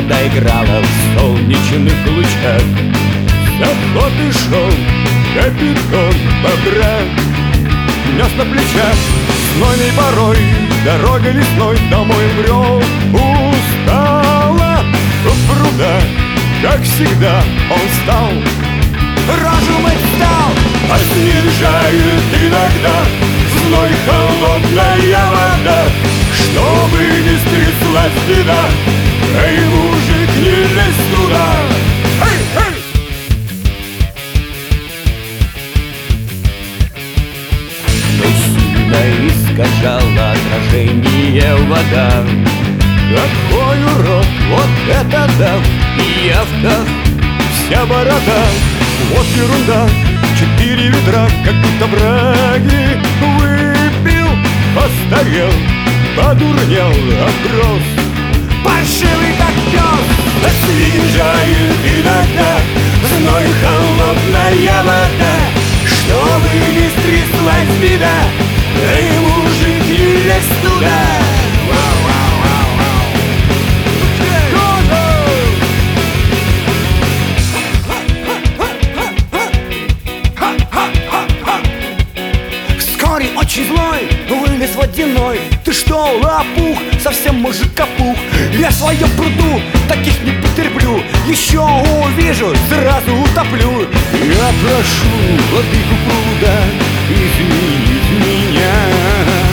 природа играла в солнечных лучах. С охоты шел капитан бобра, нес на плечах знойной порой дорога лесной домой брел. Устала в пруда, как всегда он встал, разум отстал. Освежает иногда зной холодная вода, чтобы не стряслась беда, эй, мужик, не лезь туда. Эй, эй! Сильно искажала отражение вода. Какой урод, вот это да! И яхта, вся борода, вот ерунда. 4 ведра, как будто браги, выпил, постарел, подурнел, оброс, паршивый как пес. Освежает иногда зной холодная вода, чтобы не стряслась беда, эй, мужик, не лезь туда. Вскоре очень злой вылез водяной. Ты что, лопух, совсем мужик опух? Я в своем пруду таких не потерплю, еще увижу, сразу утоплю. Я прошу владыку пруда, изменить меня.